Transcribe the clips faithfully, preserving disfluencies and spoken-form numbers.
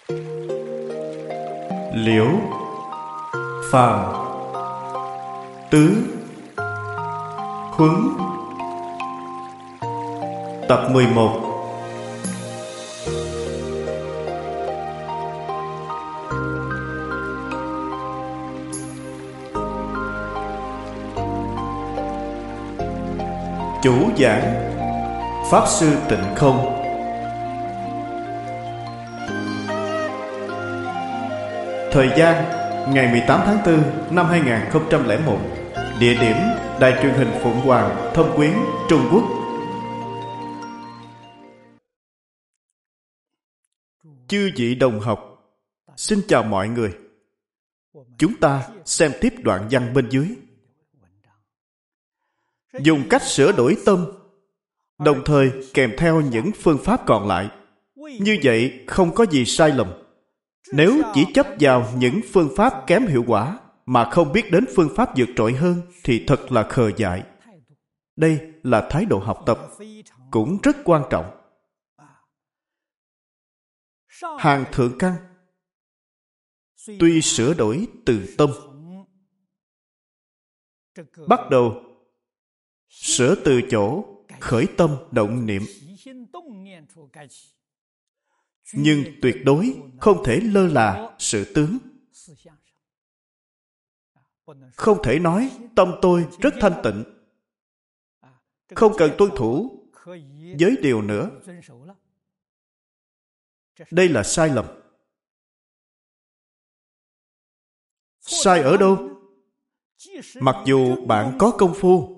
Liễu Phàm Tứ Huấn. Tập mười một. Chủ giảng Pháp Sư Tịnh Không. Thời gian ngày mười tám tháng tư năm hai nghìn không trăm lẻ một. Địa điểm Đài truyền hình Phụng Hoàng, Thâm Quyến, Trung Quốc. Chư vị đồng học, xin chào mọi người. Chúng ta xem tiếp đoạn văn bên dưới. Dùng cách sửa đổi tâm, đồng thời kèm theo những phương pháp còn lại. Như vậy không có gì sai lầm. Nếu chỉ chấp vào những phương pháp kém hiệu quả mà không biết đến phương pháp vượt trội hơn thì thật là khờ dại. Đây là thái độ học tập, cũng rất quan trọng. Hàng thượng căn tuy sửa đổi từ tâm, bắt đầu sửa từ chỗ khởi tâm động niệm, nhưng tuyệt đối không thể lơ là sự tướng. Không thể nói tâm tôi rất thanh tịnh, không cần tuân thủ giới điều nữa. Đây là sai lầm. Sai ở đâu? Mặc dù bạn có công phu,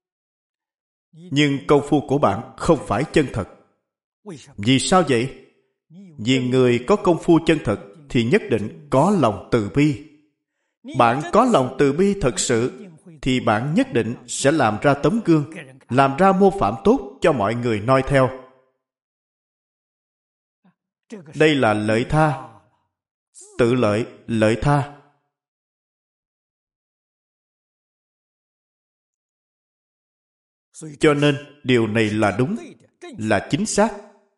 nhưng công phu của bạn không phải chân thật. Vì sao vậy? Vì người có công phu chân thật thì nhất định có lòng từ bi. Bạn có lòng từ bi thật sự thì bạn nhất định sẽ làm ra tấm gương, làm ra mô phạm tốt cho mọi người noi theo. Đây là lợi tha. Tự lợi, lợi tha. Cho nên điều này là đúng, là chính xác.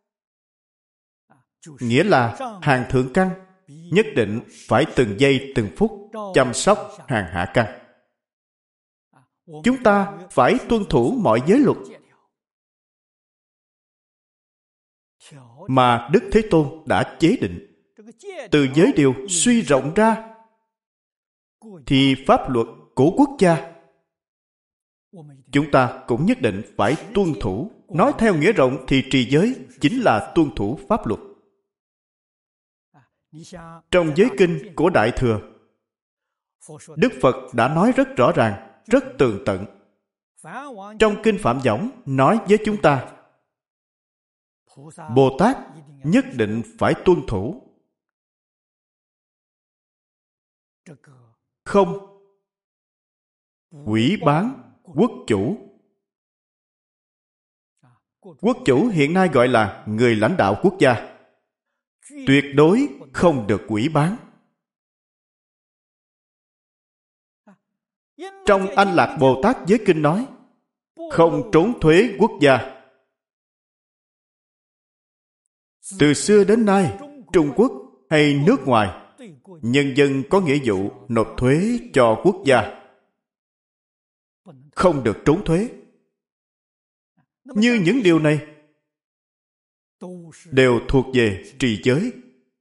Nghĩa là hàng thượng căn nhất định phải từng giây từng phút chăm sóc hàng hạ căn. Chúng ta phải tuân thủ mọi giới luật mà Đức Thế Tôn đã chế định. Từ giới điều suy rộng ra thì pháp luật của quốc gia chúng ta cũng nhất định phải tuân thủ. Nói theo nghĩa rộng thì trì giới chính là tuân thủ pháp luật. Trong giới kinh của Đại Thừa, Đức Phật đã nói rất rõ ràng, rất tường tận. Trong kinh Phạm Võng nói với chúng ta, Bồ Tát nhất định phải tuân thủ. Không hủy bán quốc chủ. Quốc chủ hiện nay gọi là người lãnh đạo quốc gia. Tuyệt đối không được hủy bán. Trong Anh Lạc Bồ Tát Giới Kinh nói, không trốn thuế quốc gia. Từ xưa đến nay, Trung Quốc hay nước ngoài, nhân dân có nghĩa vụ nộp thuế cho quốc gia. Không được trốn thuế. Như những điều này đều thuộc về trì giới.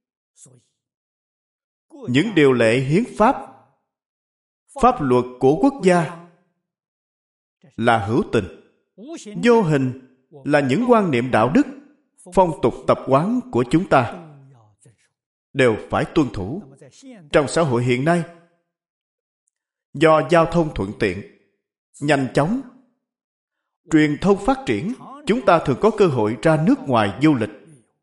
Những điều lệ hiến pháp, pháp luật của quốc gia là hữu tình. Vô hình là những quan niệm đạo đức, phong tục tập quán của chúng ta đều phải tuân thủ. Trong xã hội hiện nay, do giao thông thuận tiện, nhanh chóng, truyền thông phát triển, chúng ta thường có cơ hội ra nước ngoài du lịch.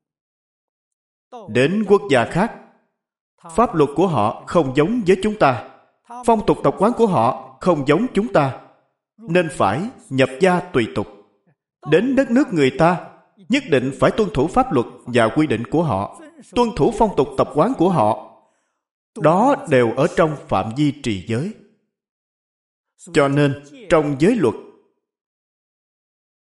Đến quốc gia khác, pháp luật của họ không giống với chúng ta, phong tục tập quán của họ không giống chúng ta, nên phải nhập gia tùy tục. Đến đất nước người ta, nhất định phải tuân thủ pháp luật và quy định của họ, tuân thủ phong tục tập quán của họ. Đó đều ở trong phạm vi trì giới. Cho nên, trong giới luật,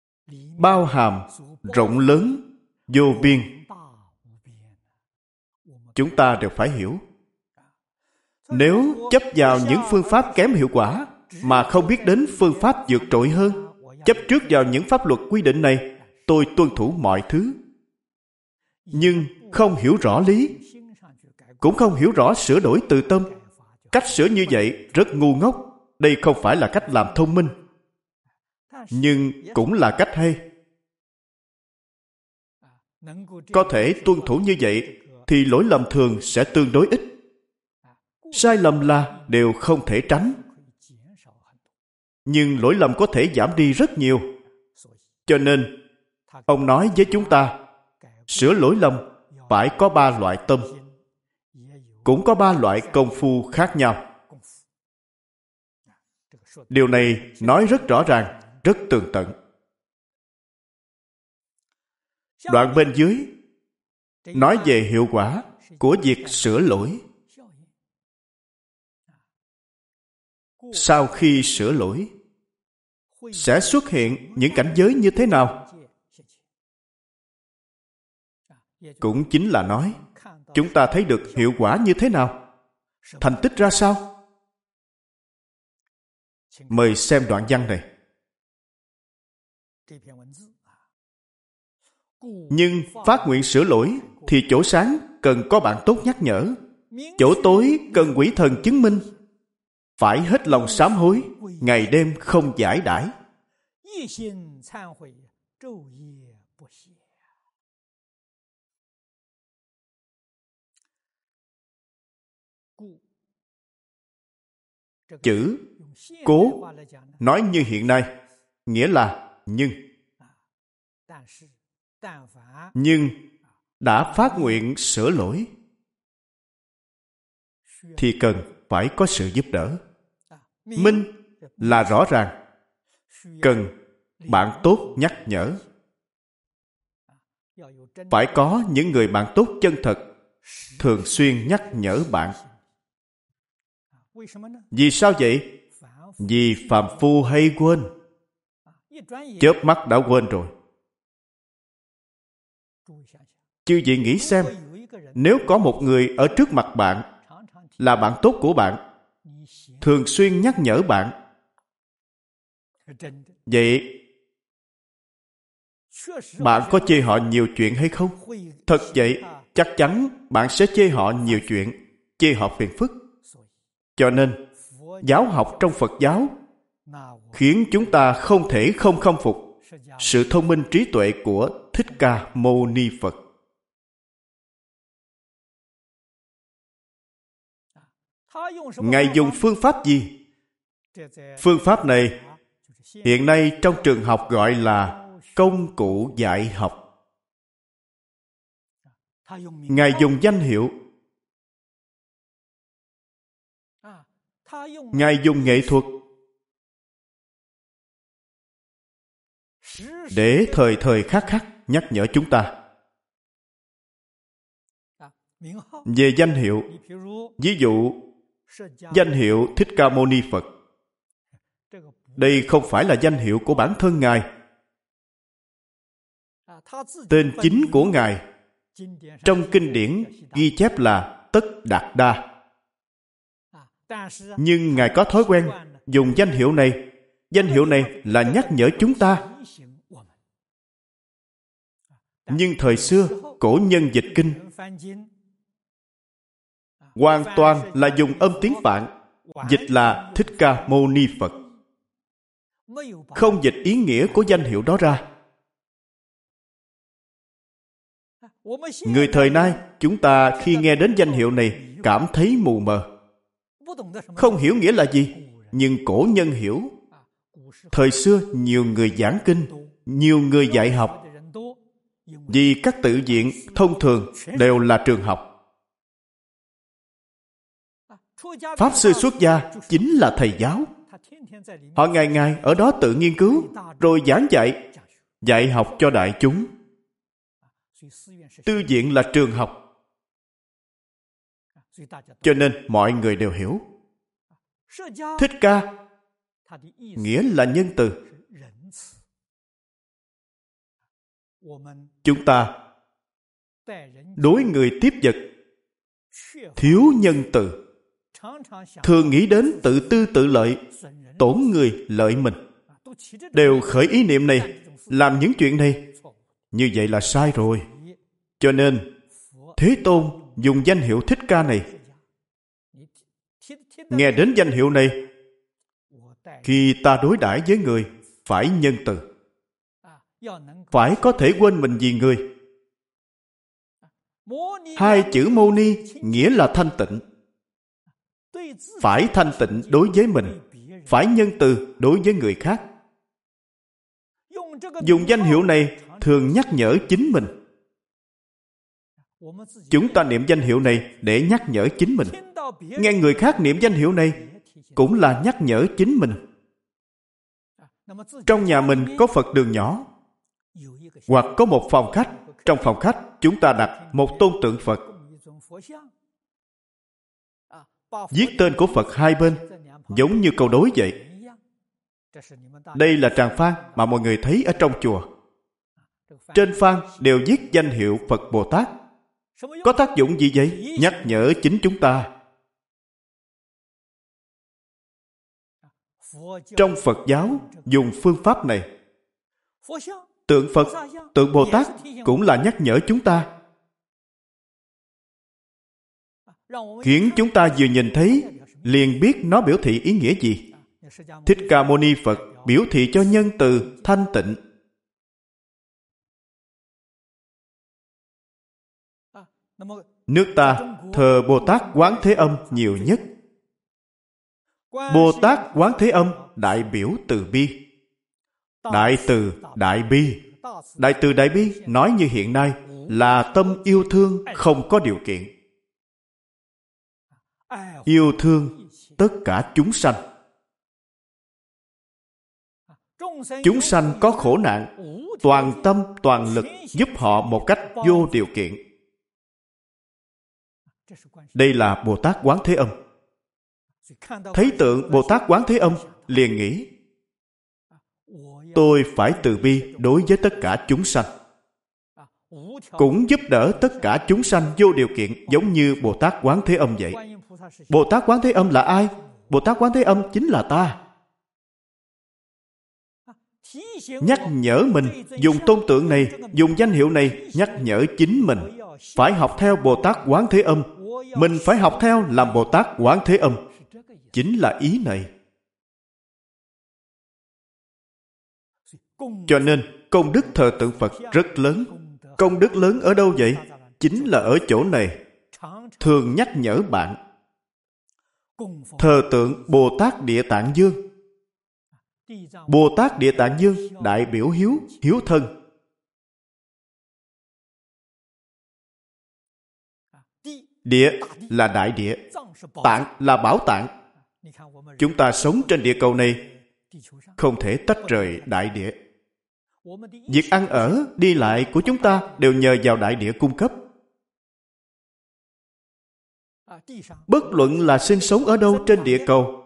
bao hàm rộng lớn vô biên. chúng ta đều phải hiểu. Nếu chấp vào những phương pháp kém hiệu quả mà không biết đến phương pháp vượt trội hơn, chấp trước vào những pháp luật quy định này, tôi tuân thủ mọi thứ, nhưng không hiểu rõ lý, cũng không hiểu rõ sửa đổi từ tâm. Cách sửa như vậy rất ngu ngốc. Đây không phải là cách làm thông minh, nhưng cũng là cách hay. Có thể tuân thủ như vậy thì lỗi lầm thường sẽ tương đối ít. Sai lầm là đều không thể tránh, nhưng lỗi lầm có thể giảm đi rất nhiều. Cho nên ông nói với chúng ta, sửa lỗi lầm phải có ba loại tâm, cũng có ba loại công phu khác nhau. Điều này nói rất rõ ràng, rất tường tận. Đoạn bên dưới nói về hiệu quả của việc sửa lỗi. Sau khi sửa lỗi, sẽ xuất hiện những cảnh giới như thế nào? Cũng chính là nói, chúng ta thấy được hiệu quả như thế nào? Thành tích ra sao? Mời xem đoạn văn này. Nhưng phát nguyện sửa lỗi thì chỗ sáng cần có bạn tốt nhắc nhở, chỗ tối cần quỷ thần chứng minh. Phải hết lòng sám hối, ngày đêm không giải đãi. Chữ cố nói như hiện nay, nghĩa là nhưng. Nhưng đã phát nguyện sửa lỗi thì cần phải có sự giúp đỡ. Minh là rõ ràng, cần bạn tốt nhắc nhở. Phải có những người bạn tốt chân thật, thường xuyên nhắc nhở bạn. Vì sao vậy? Vì phàm phu hay quên. Chớp mắt đã quên rồi. Chư vị nghĩ xem, nếu có một người ở trước mặt bạn, là bạn tốt của bạn, thường xuyên nhắc nhở bạn, vậy bạn có chê họ nhiều chuyện hay không? Thật vậy, chắc chắn bạn sẽ chê họ nhiều chuyện, chê họ phiền phức. Cho nên, giáo học trong Phật giáo khiến chúng ta không thể không khâm phục sự thông minh trí tuệ của Thích Ca Mâu Ni Phật. Ngài dùng phương pháp gì? Phương pháp này hiện nay trong trường học gọi là công cụ dạy học. Ngài dùng danh hiệu, Ngài dùng nghệ thuật để thời thời khắc khắc nhắc nhở chúng ta. Về danh hiệu, ví dụ danh hiệu Thích Ca Mâu Ni Phật, đây không phải là danh hiệu của bản thân Ngài. Tên chính của Ngài trong kinh điển ghi chép là Tất Đạt Đa. Nhưng Ngài có thói quen dùng danh hiệu này. Danh hiệu này là nhắc nhở chúng ta. Nhưng thời xưa, cổ nhân dịch kinh hoàn toàn là dùng âm tiếng Phạn, dịch là Thích Ca Mâu Ni Phật, không dịch ý nghĩa của danh hiệu đó ra. Người thời nay, chúng ta khi nghe đến danh hiệu này cảm thấy mù mờ, không hiểu nghĩa là gì. Nhưng cổ nhân hiểu. Thời xưa nhiều người giảng kinh, nhiều người dạy học, vì các tự viện thông thường đều là trường học. Pháp sư xuất gia chính là thầy giáo. Họ ngày ngày ở đó tự nghiên cứu, rồi giảng dạy, dạy học cho đại chúng. Tư viện là trường học. Cho nên mọi người đều hiểu. Thích Ca nghĩa là nhân từ. Chúng ta đối người tiếp vật thiếu nhân từ, thường nghĩ đến tự tư tự lợi, tổn người lợi mình, đều khởi ý niệm này, làm những chuyện này. Như vậy là sai rồi. Cho nên Thế Tôn dùng danh hiệu Thích Ca này. Nghe đến danh hiệu này, khi ta đối đãi với người phải nhân từ, phải có thể quên mình vì người. Hai chữ Mâu Ni nghĩa là thanh tịnh. Phải thanh tịnh đối với mình, phải nhân từ đối với người khác. Dùng danh hiệu này thường nhắc nhở chính mình. Chúng ta niệm danh hiệu này để nhắc nhở chính mình. Nghe người khác niệm danh hiệu này cũng là nhắc nhở chính mình. Trong nhà mình có Phật đường nhỏ, hoặc có một phòng khách. Trong phòng khách chúng ta đặt một tôn tượng Phật, viết tên của Phật hai bên, giống như câu đối vậy. Đây là tràng phan mà mọi người thấy ở trong chùa. Trên phan đều viết danh hiệu Phật Bồ Tát. Có tác dụng gì vậy? Nhắc nhở chính chúng ta. Trong Phật giáo dùng phương pháp này. Tượng Phật, tượng Bồ Tát cũng là nhắc nhở chúng ta, khiến chúng ta vừa nhìn thấy liền biết nó biểu thị ý nghĩa gì. Thích Ca Mâu Ni Phật biểu thị cho nhân từ thanh tịnh. Nước ta thờ Bồ Tát Quán Thế Âm nhiều nhất. Bồ Tát Quán Thế Âm đại biểu từ bi. Đại từ, đại bi. Đại từ, đại bi nói như hiện nay là tâm yêu thương không có điều kiện. Yêu thương tất cả chúng sanh. Chúng sanh có khổ nạn, toàn tâm, toàn lực giúp họ một cách vô điều kiện. Đây là Bồ Tát Quán Thế Âm. Thấy tượng Bồ Tát Quán Thế Âm liền nghĩ, tôi phải từ bi đối với tất cả chúng sanh, cũng giúp đỡ tất cả chúng sanh vô điều kiện, giống như Bồ Tát Quán Thế Âm vậy. Bồ Tát Quán Thế Âm là ai? Bồ Tát Quán Thế Âm chính là ta. Nhắc nhở mình, dùng tôn tượng này, dùng danh hiệu này nhắc nhở chính mình phải học theo Bồ Tát Quán Thế Âm. Mình phải học theo làm Bồ Tát Quán Thế Âm. Chính là ý này. Cho nên công đức thờ tượng Phật rất lớn. Công đức lớn ở đâu vậy? Chính là ở chỗ này. Thường nhắc nhở bạn. Thờ tượng Bồ Tát Địa Tạng Dương. Bồ Tát Địa Tạng Dương đại biểu hiếu, hiếu thân. Địa là đại địa, tạng là bảo tạng. Chúng ta sống trên địa cầu này không thể tách rời đại địa. Việc ăn ở, đi lại của chúng ta đều nhờ vào đại địa cung cấp. Bất luận là sinh sống ở đâu trên địa cầu,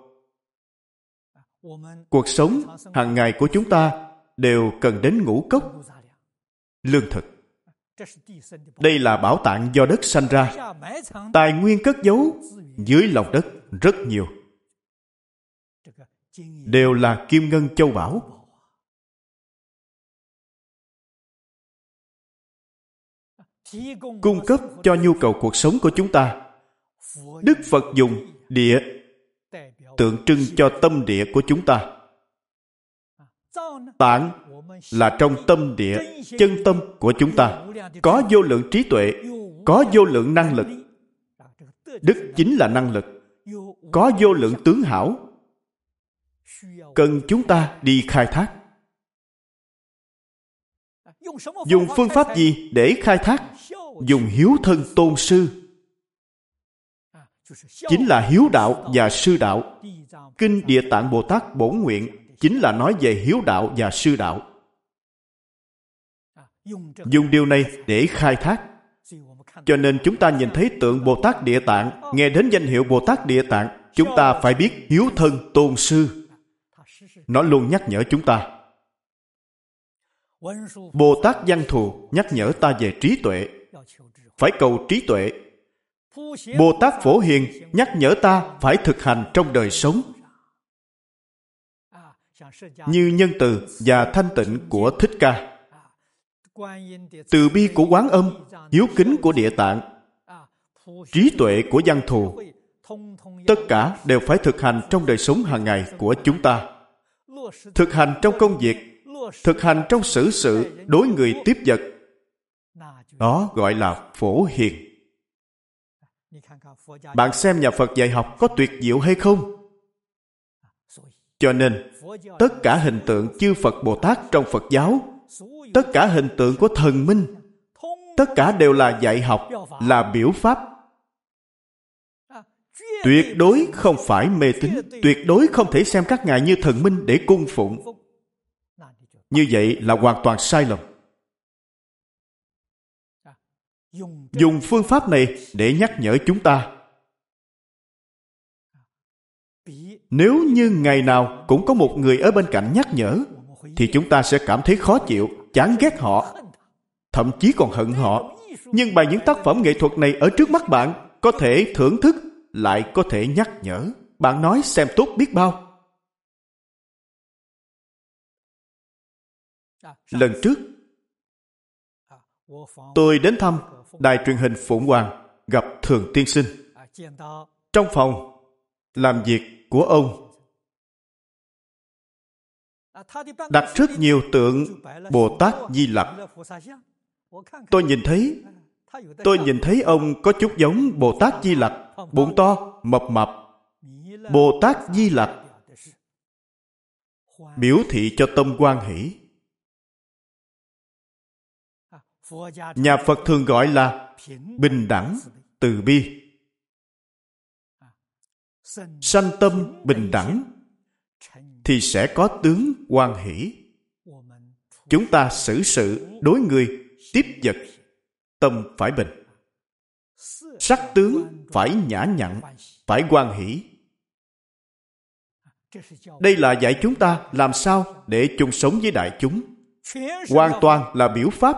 cuộc sống hàng ngày của chúng ta đều cần đến ngũ cốc, lương thực. Đây là bảo tạng do đất sanh ra. Tài nguyên cất giấu dưới lòng đất rất nhiều. Đều là kim ngân châu báu. Cung cấp cho nhu cầu cuộc sống của chúng ta. Đức Phật dùng địa tượng trưng cho tâm địa của chúng ta. Tạng là trong tâm địa, chân tâm của chúng ta. Có vô lượng trí tuệ, có vô lượng năng lực. Đức chính là năng lực. Có vô lượng tướng hảo, cần chúng ta đi khai thác. Dùng phương pháp gì để khai thác? Dùng hiếu thân tôn sư. Chính là hiếu đạo và sư đạo. Kinh Địa Tạng Bồ Tát Bổn Nguyện chính là nói về hiếu đạo và sư đạo. Dùng điều này để khai thác. Cho nên chúng ta nhìn thấy tượng Bồ Tát Địa Tạng, nghe đến danh hiệu Bồ Tát Địa Tạng, chúng ta phải biết hiếu thân tôn sư. Nó luôn nhắc nhở chúng ta. Bồ Tát Văn Thù nhắc nhở ta về trí tuệ. Phải cầu trí tuệ. Bồ Tát Phổ Hiền nhắc nhở ta phải thực hành trong đời sống. Như nhân từ và thanh tịnh của Thích Ca, từ bi của Quán Âm, hiếu kính của Địa Tạng, trí tuệ của Văn Thù, tất cả đều phải thực hành trong đời sống hàng ngày của chúng ta. Thực hành trong công việc, thực hành trong xử sự đối người tiếp vật. Đó gọi là Phổ Hiền. Bạn xem nhà Phật dạy học có tuyệt diệu hay không? Cho nên, tất cả hình tượng chư Phật Bồ Tát trong Phật giáo, tất cả hình tượng của thần minh, tất cả đều là dạy học, là biểu pháp. Tuyệt đối không phải mê tín, tuyệt đối không thể xem các ngài như thần minh để cung phụng. Như vậy là hoàn toàn sai lầm. Dùng phương pháp này để nhắc nhở chúng ta. Nếu như ngày nào cũng có một người ở bên cạnh nhắc nhở, thì chúng ta sẽ cảm thấy khó chịu, chán ghét họ, thậm chí còn hận họ. Nhưng bằng những tác phẩm nghệ thuật này ở trước mắt bạn, có thể thưởng thức, lại có thể nhắc nhở. Bạn nói xem tốt biết bao. Lần trước, tôi đến thăm đài truyền hình Phụng Hoàng, gặp Thường Tiên Sinh. Trong phòng làm việc của ông đặt rất nhiều tượng Bồ Tát Di Lặc. Tôi nhìn thấy, tôi nhìn thấy ông có chút giống Bồ Tát Di Lặc, bụng to, mập mập. Bồ Tát Di Lặc biểu thị cho tâm hoan hỷ. Nhà Phật thường gọi là bình đẳng, từ bi. Sanh tâm bình đẳng thì sẽ có tướng hoan hỷ. Chúng ta xử sự đối người tiếp vật, tâm phải bình. Sắc tướng phải nhã nhặn, phải hoan hỷ. Đây là dạy chúng ta làm sao để chung sống với đại chúng. Hoàn toàn là biểu pháp.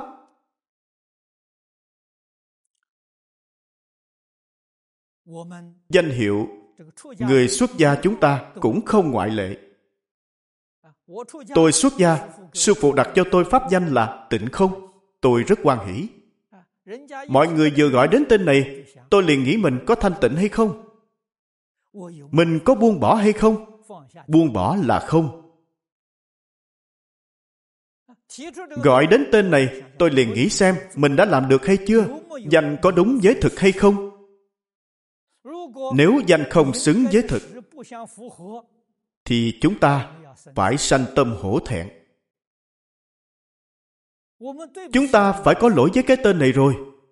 Danh hiệu người xuất gia chúng ta cũng không ngoại lệ. Tôi xuất gia, sư phụ đặt cho tôi pháp danh là Tịnh Không. Tôi rất hoan hỷ. Mọi người vừa gọi đến tên này, tôi liền nghĩ mình có thanh tịnh hay không? Mình có buông bỏ hay không? Buông bỏ là không. Gọi đến tên này, tôi liền nghĩ xem mình đã làm được hay chưa? Danh có đúng với thực hay không? Nếu danh không xứng với thực, thì chúng ta phải sanh tâm hổ thẹn. Chúng ta phải có lỗi với cái tên này rồi.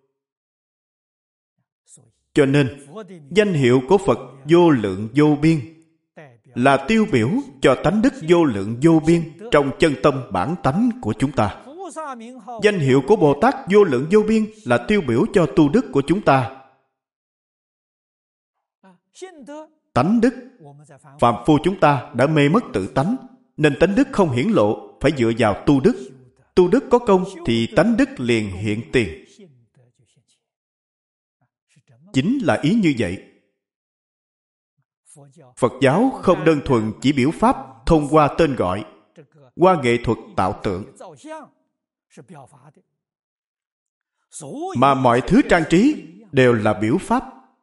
Cho nên, danh hiệu của Phật vô lượng vô biên là tiêu biểu cho tánh đức vô lượng vô biên trong chân tâm bản tánh của chúng ta. Danh hiệu của Bồ Tát vô lượng vô biên là tiêu biểu cho tu đức của chúng ta. Tánh đức, phàm phu chúng ta đã mê mất tự tánh, nên tánh đức không hiển lộ, phải dựa vào tu đức. Tu đức có công thì tánh đức liền hiện tiền. Chính là ý như vậy. Phật giáo không đơn thuần chỉ biểu pháp thông qua tên gọi, qua nghệ thuật tạo tượng, mà mọi thứ trang trí đều là biểu pháp.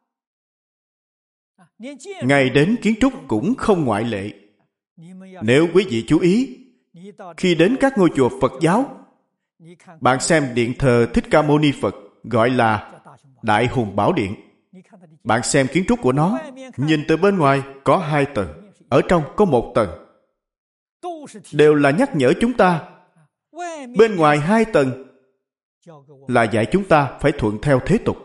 Ngay đến kiến trúc cũng không ngoại lệ. Nếu quý vị chú ý, khi đến các ngôi chùa Phật giáo, bạn xem điện thờ Thích Ca Mâu Ni Phật gọi là Đại Hùng Bảo Điện. Bạn xem kiến trúc của nó, nhìn từ bên ngoài có hai tầng, ở trong có một tầng. Đều là nhắc nhở chúng ta. Bên ngoài hai tầng là dạy chúng ta phải thuận theo thế tục.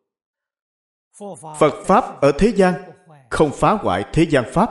Phật Pháp ở thế gian không phá hoại thế gian Pháp.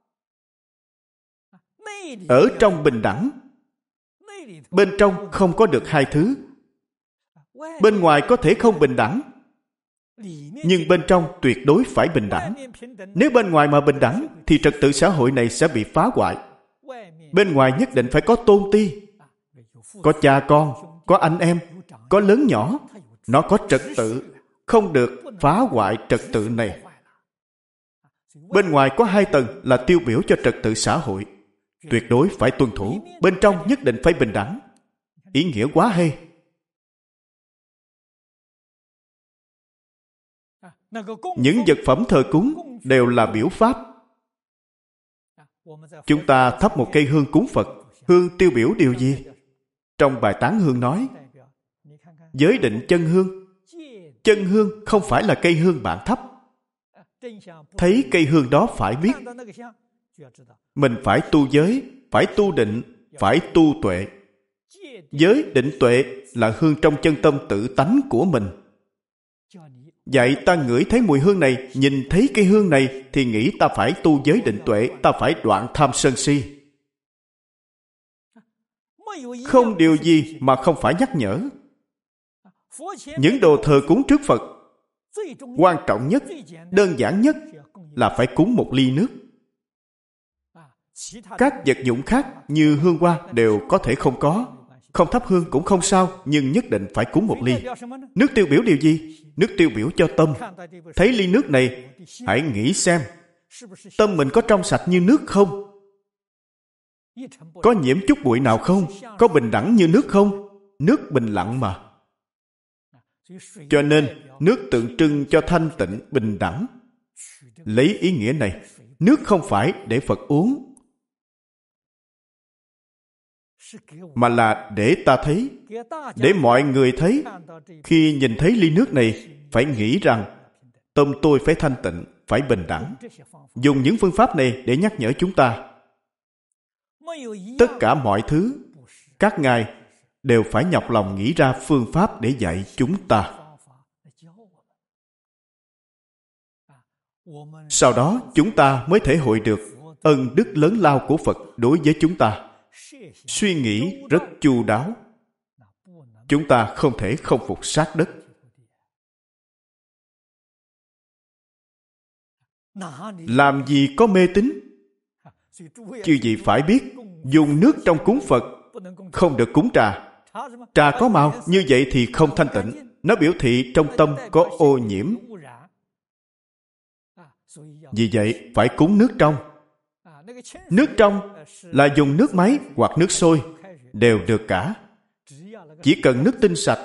Ở trong bình đẳng, bên trong không có được hai thứ. Bên ngoài có thể không bình đẳng, nhưng bên trong tuyệt đối phải bình đẳng. Nếu bên ngoài mà bình đẳng, thì trật tự xã hội này sẽ bị phá hoại. Bên ngoài nhất định phải có tôn ti, có cha con, có anh em, có lớn nhỏ. Nó có trật tự, không được phá hoại trật tự này. Bên ngoài có hai tầng là tiêu biểu cho trật tự xã hội. Tuyệt đối phải tuân thủ. Bên trong nhất định phải bình đẳng. Ý nghĩa quá hay. Những vật phẩm thờ cúng đều là biểu pháp. Chúng ta thắp một cây hương cúng Phật. Hương tiêu biểu điều gì? Trong bài tán hương nói, giới định chân hương. Chân hương không phải là cây hương bạn thắp. Thấy cây hương đó phải biết. Mình phải tu giới, phải tu định, phải tu tuệ. Giới định tuệ là hương trong chân tâm tự tánh của mình. Vậy ta ngửi thấy mùi hương này, nhìn thấy cây hương này, thì nghĩ ta phải tu giới định tuệ, ta phải đoạn tham sân si. Không điều gì mà không phải nhắc nhở. Những đồ thờ cúng trước Phật, quan trọng nhất, đơn giản nhất là phải cúng một ly nước. Các vật dụng khác như hương hoa đều có thể không có. Không thắp hương cũng không sao, nhưng nhất định phải cúng một ly. Nước tiêu biểu điều gì? Nước tiêu biểu cho tâm. Thấy ly nước này, hãy nghĩ xem, tâm mình có trong sạch như nước không? Có nhiễm chút bụi nào không? Có bình đẳng như nước không? Nước bình lặng mà. Cho nên, nước tượng trưng cho thanh tịnh, bình đẳng. Lấy ý nghĩa này, nước không phải để Phật uống, mà là để ta thấy, để mọi người thấy. Khi nhìn thấy ly nước này, phải nghĩ rằng tâm tôi phải thanh tịnh, phải bình đẳng. Dùng những phương pháp này để nhắc nhở chúng ta. Tất cả mọi thứ, các ngài đều phải nhọc lòng nghĩ ra phương pháp để dạy chúng ta. Sau đó chúng ta mới thể hội được ân đức lớn lao của Phật đối với chúng ta. Suy nghĩ rất chu đáo. Chúng ta không thể không phục sát đất. Làm gì có mê tín? Chư vị phải biết, dùng nước trong cúng Phật không được cúng trà. Trà có màu, như vậy thì không thanh tịnh. Nó biểu thị trong tâm có ô nhiễm. Vì vậy phải cúng nước trong. Nước trong là dùng nước máy hoặc nước sôi, đều được cả. Chỉ cần nước tinh sạch,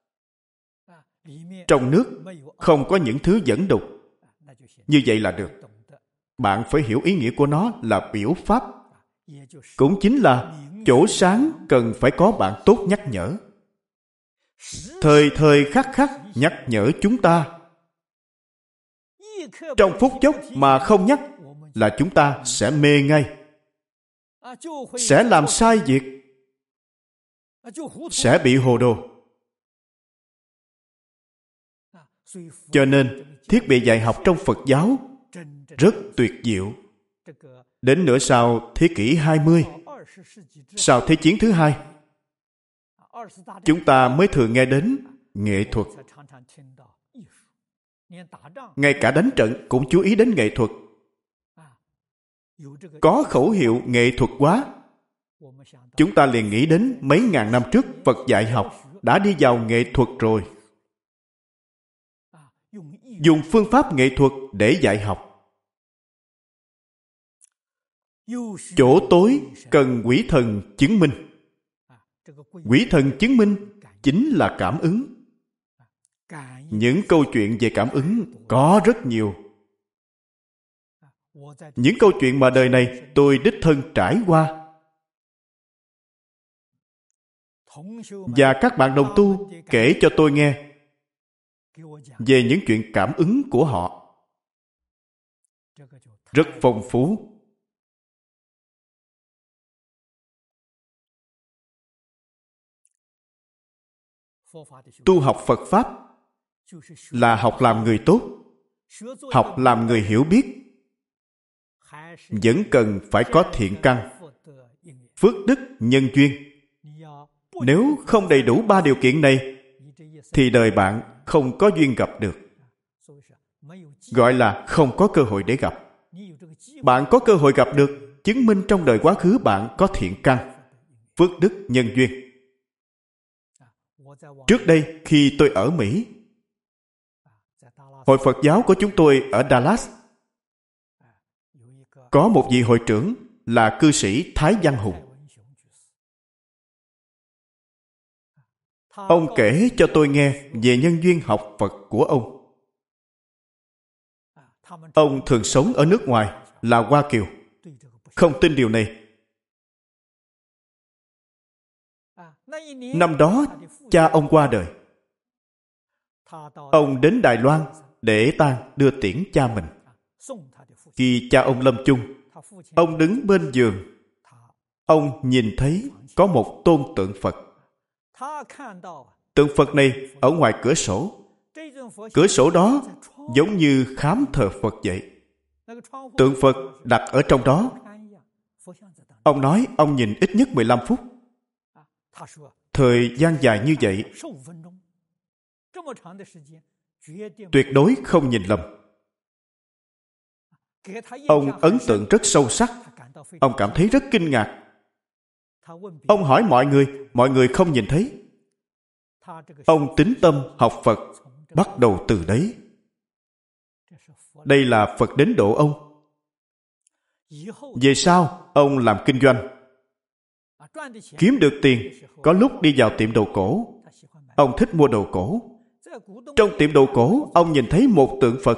trong nước không có những thứ dẫn đục, như vậy là được. Bạn phải hiểu ý nghĩa của nó là biểu pháp. Cũng chính là chỗ sáng cần phải có bạn tốt nhắc nhở. Thời thời khắc khắc nhắc nhở chúng ta. Trong phút chốc mà không nhắc là chúng ta sẽ mê ngay. Sẽ làm sai việc. Sẽ bị hồ đồ. Cho nên, thiết bị dạy học trong Phật giáo rất tuyệt diệu. Đến nửa sau thế kỷ hai mươi, sau Thế chiến thứ hai, chúng ta mới thường nghe đến nghệ thuật. Ngay cả đánh trận cũng chú ý đến nghệ thuật. Có khẩu hiệu nghệ thuật quá, chúng ta liền nghĩ đến mấy ngàn năm trước Phật dạy học đã đi vào nghệ thuật rồi. Dùng phương pháp nghệ thuật để dạy học. Chỗ tối cần quỷ thần chứng minh. Quỷ thần chứng minh chính là cảm ứng. Những câu chuyện về cảm ứng có rất nhiều. Những câu chuyện mà đời này tôi đích thân trải qua. Và các bạn đồng tu kể cho tôi nghe về những chuyện cảm ứng của họ. Rất phong phú. Tu học Phật Pháp là học làm người tốt, học làm người hiểu biết. Vẫn cần phải có thiện căn, phước đức, nhân duyên. Nếu không đầy đủ ba điều kiện này, thì đời bạn không có duyên gặp được. Gọi là không có cơ hội để gặp. Bạn có cơ hội gặp được, chứng minh trong đời quá khứ bạn có thiện căn, phước đức, nhân duyên. Trước đây, khi tôi ở Mỹ, Hội Phật giáo của chúng tôi ở Dallas có một vị hội trưởng là cư sĩ Thái Văn Hùng. Ông kể cho tôi nghe về nhân duyên học Phật của ông. Ông thường sống ở nước ngoài là Hoa Kiều. Không tin điều này. Năm đó, cha ông qua đời. Ông đến Đài Loan để tang đưa tiễn cha mình. Khi cha ông lâm chung, ông đứng bên giường. Ông nhìn thấy có một tôn tượng Phật. Tượng Phật này ở ngoài cửa sổ. Cửa sổ đó giống như khám thờ Phật vậy. Tượng Phật đặt ở trong đó. Ông nói ông nhìn ít nhất mười lăm phút. Thời gian dài như vậy, tuyệt đối không nhìn lầm. Ông ấn tượng rất sâu sắc. Ông cảm thấy rất kinh ngạc. Ông hỏi mọi người, mọi người không nhìn thấy. Ông tín tâm học Phật bắt đầu từ đấy. Đây là Phật đến độ ông. Về sau, ông làm kinh doanh. Kiếm được tiền, có lúc đi vào tiệm đồ cổ. Ông thích mua đồ cổ. Trong tiệm đồ cổ, ông nhìn thấy một tượng Phật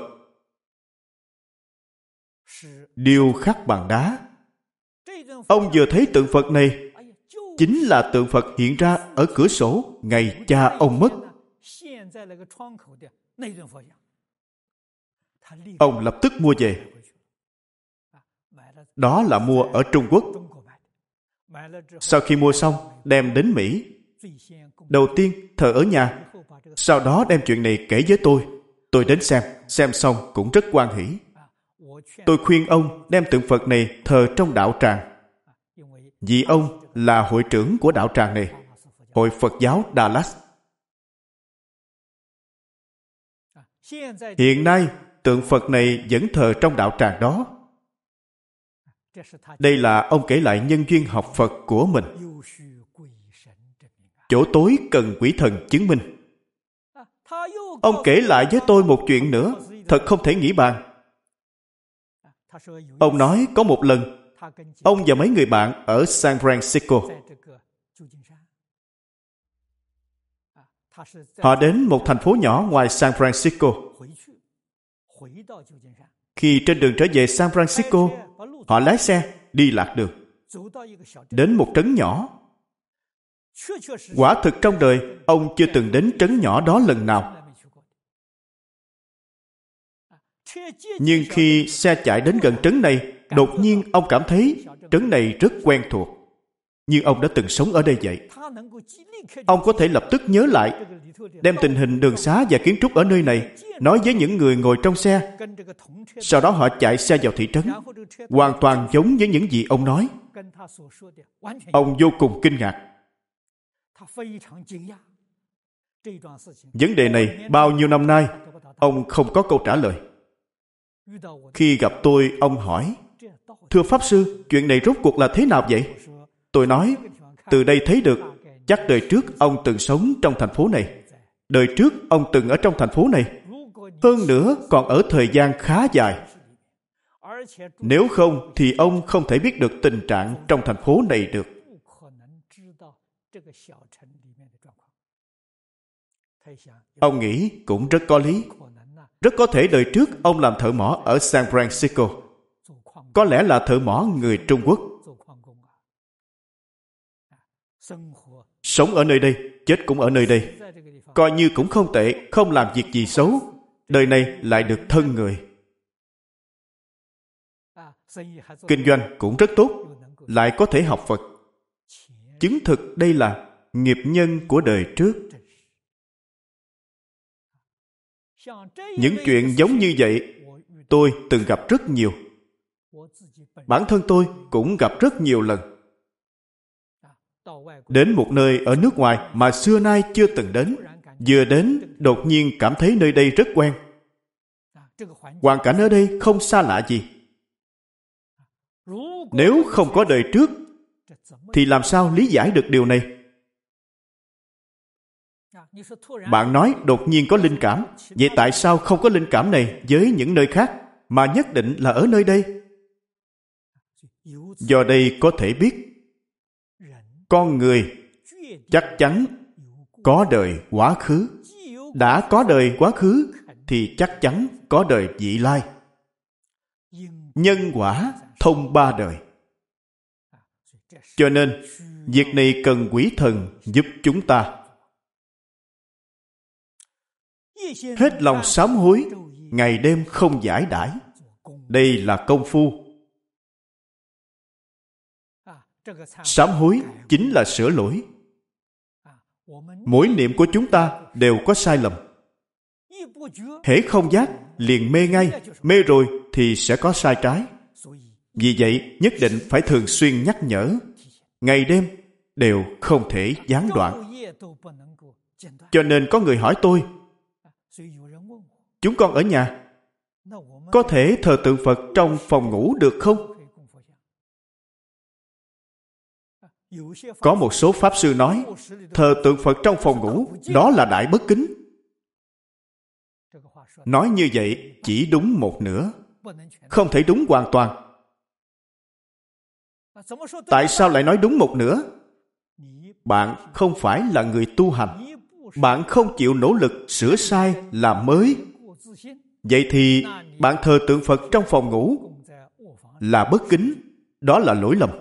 điêu khắc bằng đá. Ông vừa thấy tượng Phật này, chính là tượng Phật hiện ra ở cửa sổ ngày cha ông mất. Ông lập tức mua về. Đó là mua ở Trung Quốc. Sau khi mua xong, đem đến Mỹ. Đầu tiên thờ ở nhà, sau đó đem chuyện này kể với tôi. Tôi đến xem, xem xong cũng rất hoan hỉ. Tôi khuyên ông đem tượng Phật này thờ trong đạo tràng. Vì ông là hội trưởng của đạo tràng này, Hội Phật giáo Dallas. Hiện nay, tượng Phật này vẫn thờ trong đạo tràng đó. Đây là ông kể lại nhân duyên học Phật của mình. Chỗ tối cần quỷ thần chứng minh. Ông kể lại với tôi một chuyện nữa, thật không thể nghĩ bàn. Ông nói có một lần, ông và mấy người bạn ở San Francisco. Họ đến một thành phố nhỏ ngoài San Francisco. Khi trên đường trở về San Francisco, họ lái xe đi lạc đường. Đến một trấn nhỏ. Quả thực trong đời, ông chưa từng đến trấn nhỏ đó lần nào. Nhưng khi xe chạy đến gần trấn này, đột nhiên ông cảm thấy trấn này rất quen thuộc. Như ông đã từng sống ở đây vậy. Ông có thể lập tức nhớ lại, đem tình hình đường xá và kiến trúc ở nơi này nói với những người ngồi trong xe. Sau đó họ chạy xe vào thị trấn, hoàn toàn giống với những gì ông nói. Ông vô cùng kinh ngạc. Vấn đề này bao nhiêu năm nay ông không có câu trả lời. Khi gặp tôi, ông hỏi, thưa Pháp Sư, chuyện này rốt cuộc là thế nào vậy? Tôi nói, từ đây thấy được, chắc đời trước ông từng sống trong thành phố này. Đời trước ông từng ở trong thành phố này. Hơn nữa còn ở thời gian khá dài. Nếu không thì ông không thể biết được tình trạng trong thành phố này được. Ông nghĩ cũng rất có lý. Rất có thể đời trước ông làm thợ mỏ ở San Francisco. Có lẽ là thợ mỏ người Trung Quốc. Sống ở nơi đây, chết cũng ở nơi đây. Coi như cũng không tệ, không làm việc gì xấu. Đời này lại được thân người. Kinh doanh cũng rất tốt, lại có thể học Phật. Chứng thực đây là nghiệp nhân của đời trước. Những chuyện giống như vậy, tôi từng gặp rất nhiều. Bản thân tôi cũng gặp rất nhiều lần. Đến một nơi ở nước ngoài mà xưa nay chưa từng đến, vừa đến đột nhiên cảm thấy nơi đây rất quen. Hoàn cảnh ở đây không xa lạ gì. Nếu không có đời trước, thì làm sao lý giải được điều này? Bạn nói đột nhiên có linh cảm, vậy tại sao không có linh cảm này với những nơi khác, mà nhất định là ở nơi đây? Do đây có thể biết, con người chắc chắn có đời quá khứ. Đã có đời quá khứ, thì chắc chắn có đời vị lai. Nhân quả thông ba đời. Cho nên, việc này cần quỷ thần giúp chúng ta. Hết lòng sám hối, ngày đêm không giải đãi. Đây là công phu. Sám hối chính là sửa lỗi. Mỗi niệm của chúng ta đều có sai lầm. Hễ không giác, liền mê ngay. Mê rồi thì sẽ có sai trái. Vì vậy, nhất định phải thường xuyên nhắc nhở. Ngày đêm đều không thể gián đoạn. Cho nên có người hỏi tôi, chúng con ở nhà, có thể thờ tượng Phật trong phòng ngủ được không? Có một số Pháp Sư nói, thờ tượng Phật trong phòng ngủ, đó là đại bất kính. Nói như vậy chỉ đúng một nửa, không thể đúng hoàn toàn. Tại sao lại nói đúng một nửa? Bạn không phải là người tu hành. Bạn không chịu nỗ lực sửa sai làm mới. Vậy thì bạn thờ tượng Phật trong phòng ngủ là bất kính, đó là lỗi lầm.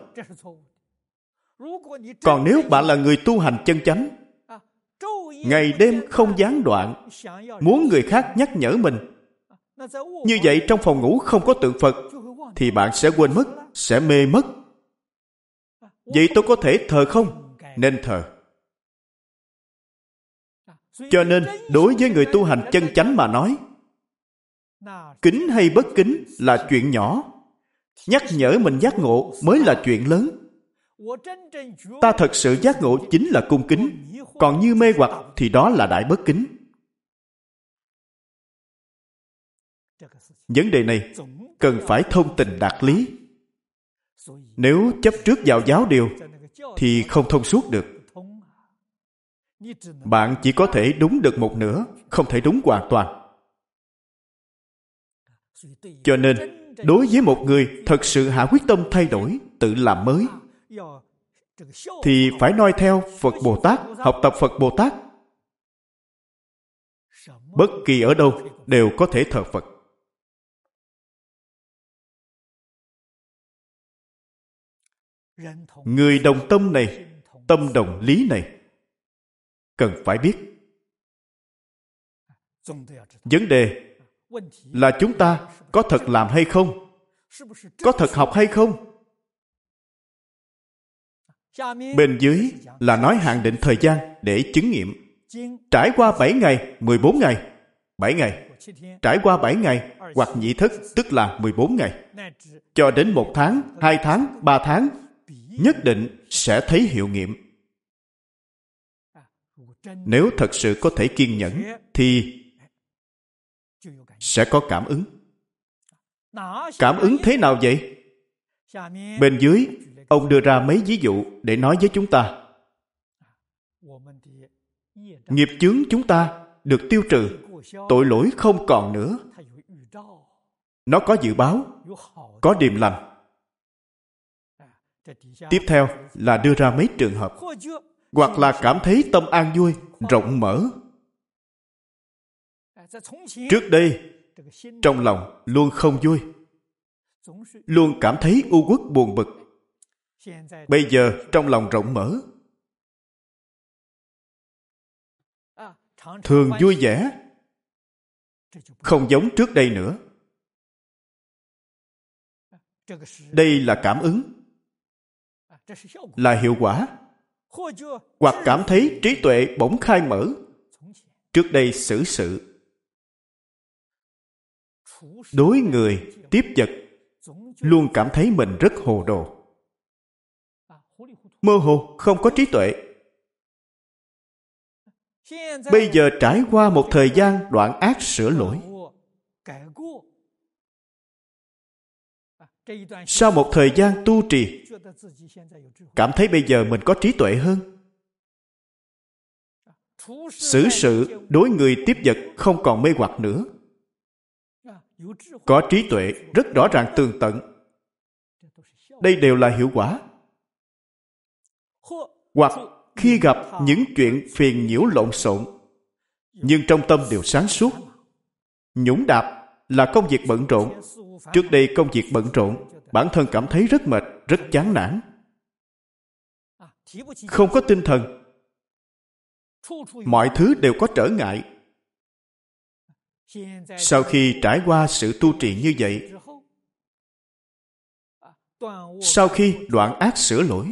Còn nếu bạn là người tu hành chân chánh, ngày đêm không gián đoạn, muốn người khác nhắc nhở mình, như vậy trong phòng ngủ không có tượng Phật, thì bạn sẽ quên mất, sẽ mê mất. Vậy tôi có thể thờ không? Nên thờ. Cho nên, đối với người tu hành chân chánh mà nói, kính hay bất kính là chuyện nhỏ. Nhắc nhở mình giác ngộ mới là chuyện lớn. Ta thật sự giác ngộ chính là cung kính, còn như mê hoặc thì đó là đại bất kính. Vấn đề này cần phải thông tình đạt lý. Nếu chấp trước vào giáo điều thì không thông suốt được. Bạn chỉ có thể đúng được một nửa, không thể đúng hoàn toàn. Cho nên, đối với một người thật sự hạ quyết tâm thay đổi, tự làm mới, thì phải noi theo Phật Bồ Tát, học tập Phật Bồ Tát. Bất kỳ ở đâu đều có thể thờ Phật. Người đồng tâm này, tâm đồng lý này, cần phải biết. Vấn đề là chúng ta có thật làm hay không? Có thật học hay không? Bên dưới là nói hạn định thời gian để chứng nghiệm. Trải qua bảy ngày, mười bốn ngày. bảy ngày. Trải qua bảy ngày hoặc nhị thức tức là mười bốn ngày. Cho đến một tháng, hai tháng, ba tháng, nhất định sẽ thấy hiệu nghiệm. Nếu thật sự có thể kiên nhẫn thì sẽ có cảm ứng. Cảm ứng thế nào vậy? Bên dưới, ông đưa ra mấy ví dụ để nói với chúng ta. Nghiệp chướng chúng ta được tiêu trừ, tội lỗi không còn nữa. Nó có dự báo, có điềm lành. Tiếp theo là đưa ra mấy trường hợp. Hoặc là cảm thấy tâm an vui, rộng mở. Trước đây, trong lòng luôn không vui, luôn cảm thấy u uất buồn bực. Bây giờ trong lòng rộng mở, thường vui vẻ, không giống trước đây nữa. Đây là cảm ứng, là hiệu quả. Hoặc cảm thấy trí tuệ bỗng khai mở. Trước đây xử sự, đối người, tiếp vật, luôn cảm thấy mình rất hồ đồ, mơ hồ, không có trí tuệ. Bây giờ trải qua một thời gian đoạn ác sửa lỗi, sau một thời gian tu trì, cảm thấy bây giờ mình có trí tuệ hơn. xử sự đối người tiếp vật không còn mê hoặc nữa. Có trí tuệ rất rõ ràng tường tận. Đây đều là hiệu quả. Hoặc khi gặp những chuyện phiền nhiễu lộn xộn, nhưng trong tâm đều sáng suốt. Nhũng đạp là công việc bận rộn. Trước đây công việc bận rộn, bản thân cảm thấy rất mệt, rất chán nản. Không có tinh thần. Mọi thứ đều có trở ngại. Sau khi trải qua sự tu trì như vậy, sau khi đoạn ác sửa lỗi,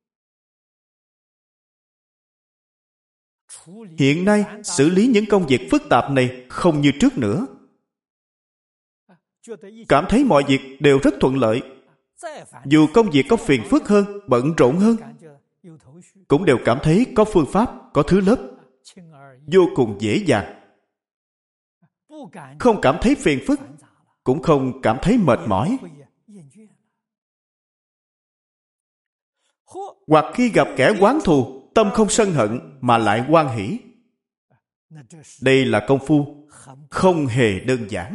hiện nay xử lý những công việc phức tạp này không như trước nữa. Cảm thấy mọi việc đều rất thuận lợi. Dù công việc có phiền phức hơn, bận rộn hơn, cũng đều cảm thấy có phương pháp, có thứ lớp, vô cùng dễ dàng. Không cảm thấy phiền phức, cũng không cảm thấy mệt mỏi. Hoặc khi gặp kẻ oán thù, tâm không sân hận mà lại hoan hỷ. Đây là công phu không hề đơn giản.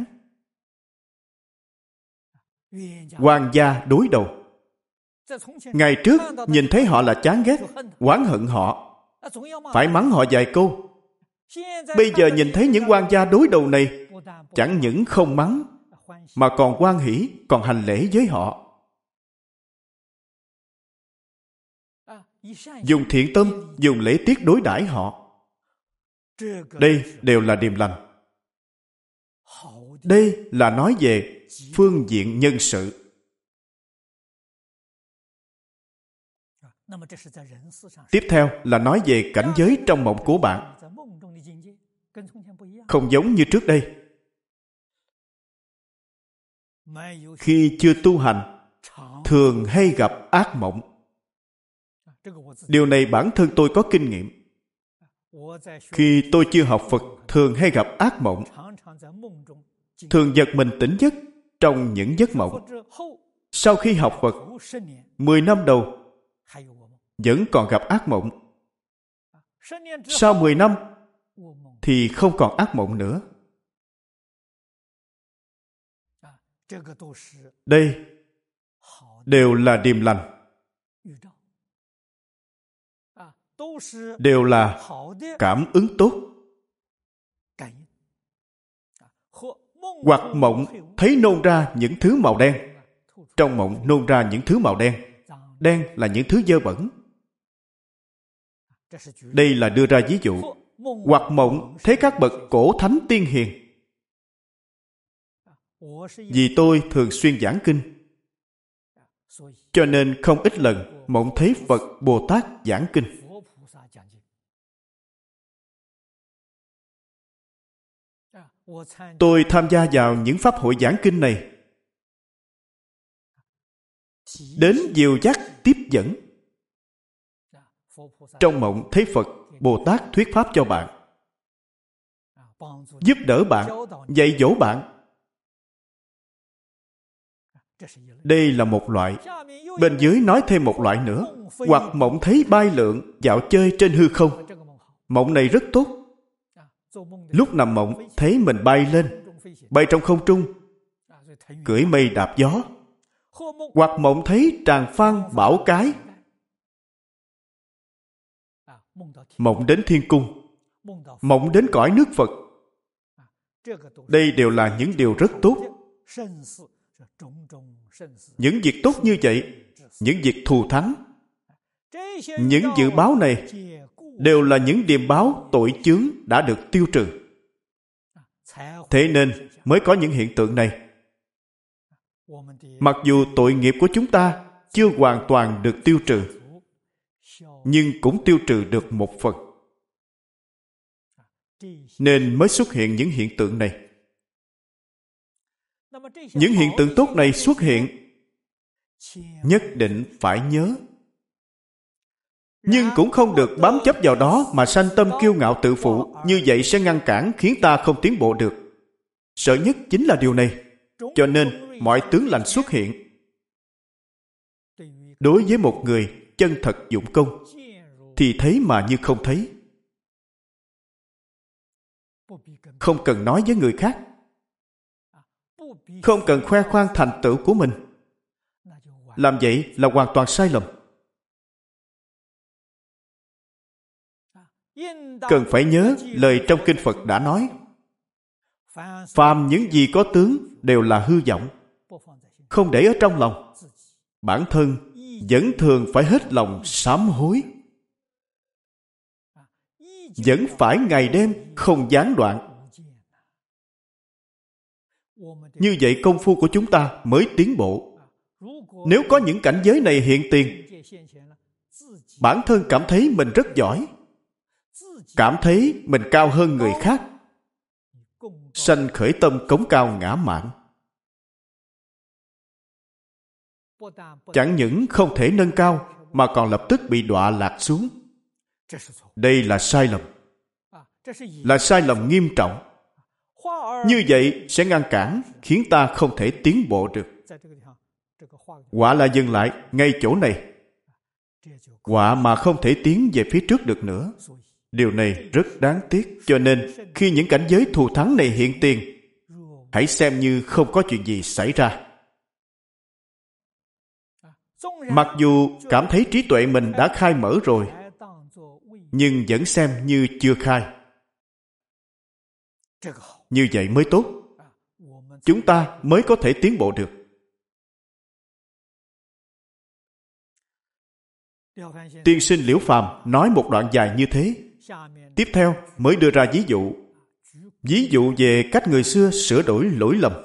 Hoàng gia đối đầu. Ngày trước nhìn thấy họ là chán ghét, oán hận họ, phải mắng họ vài câu. Bây giờ nhìn thấy những quan gia đối đầu này, chẳng những không mắng, mà còn hoan hỷ, còn hành lễ với họ. Dùng thiện tâm, dùng lễ tiết đối đãi họ. Đây đều là điềm lành. Đây là nói về phương diện nhân sự. Tiếp theo là nói về cảnh giới trong mộng của bạn. Không giống như trước đây. Khi chưa tu hành, thường hay gặp ác mộng. Điều này bản thân tôi có kinh nghiệm. Khi tôi chưa học Phật, thường hay gặp ác mộng. Thường giật mình tỉnh giấc trong những giấc mộng. Sau khi học Phật, mười năm đầu, vẫn còn gặp ác mộng. Sau mười năm, thì không còn ác mộng nữa. Đây đều là điềm lành. Đều là cảm ứng tốt. Hoặc mộng thấy nôn ra những thứ màu đen. Trong mộng nôn ra những thứ màu đen. Đen là những thứ dơ bẩn. Đây là đưa ra ví dụ. Hoặc mộng thấy các bậc cổ thánh tiên hiền. Vì tôi thường xuyên giảng kinh, cho nên không ít lần mộng thấy Phật Bồ Tát giảng kinh. Tôi tham gia vào những pháp hội giảng kinh này, đến dìu dắt tiếp dẫn. Trong mộng thấy Phật Bồ Tát thuyết pháp cho bạn, giúp đỡ bạn, dạy dỗ bạn. Đây là một loại. Bên dưới nói thêm một loại nữa. Hoặc mộng thấy bay lượn, dạo chơi trên hư không. Mộng này rất tốt. Lúc nằm mộng thấy mình bay lên, bay trong không trung, cưỡi mây đạp gió. Hoặc mộng thấy tràng phan bảo cái, mộng đến thiên cung, mộng đến cõi nước Phật. Đây đều là những điều rất tốt. Những việc tốt như vậy, những việc thù thắng, những dự báo này đều là những điềm báo tội chướng đã được tiêu trừ. Thế nên mới có những hiện tượng này. Mặc dù tội nghiệp của chúng ta chưa hoàn toàn được tiêu trừ, nhưng cũng tiêu trừ được một phần, nên mới xuất hiện những hiện tượng này. Những hiện tượng tốt này xuất hiện, nhất định phải nhớ. Nhưng cũng không được bám chấp vào đó mà sanh tâm kiêu ngạo tự phụ. Như vậy sẽ ngăn cản, khiến ta không tiến bộ được. Sợ nhất chính là điều này. Cho nên mọi tướng lành xuất hiện. Đối với một người chân thật dụng công, thì thấy mà như không thấy. Không cần nói với người khác. Không cần khoe khoang thành tựu của mình. Làm vậy là hoàn toàn sai lầm. Cần phải nhớ lời trong Kinh Phật đã nói: phàm những gì có tướng đều là hư vọng, không để ở trong lòng. Bản thân vẫn thường phải hết lòng sám hối, vẫn phải ngày đêm không gián đoạn. Như vậy công phu của chúng ta mới tiến bộ. Nếu có những cảnh giới này hiện tiền, bản thân cảm thấy mình rất giỏi, cảm thấy mình cao hơn người khác, sanh khởi tâm cống cao ngã mạn. Chẳng những không thể nâng cao, mà còn lập tức bị đọa lạc xuống. Đây là sai lầm, là sai lầm nghiêm trọng. Như vậy sẽ ngăn cản, khiến ta không thể tiến bộ được. Quả là dừng lại ngay chỗ này, quả mà không thể tiến về phía trước được nữa. Điều này rất đáng tiếc. Cho nên khi những cảnh giới thù thắng này hiện tiền, hãy xem như không có chuyện gì xảy ra. Mặc dù cảm thấy trí tuệ mình đã khai mở rồi, nhưng vẫn xem như chưa khai. Như vậy mới tốt. Chúng ta mới có thể tiến bộ được. Tiên sinh Liễu Phàm nói một đoạn dài như thế. Tiếp theo mới đưa ra ví dụ. Ví dụ về cách người xưa sửa đổi lỗi lầm,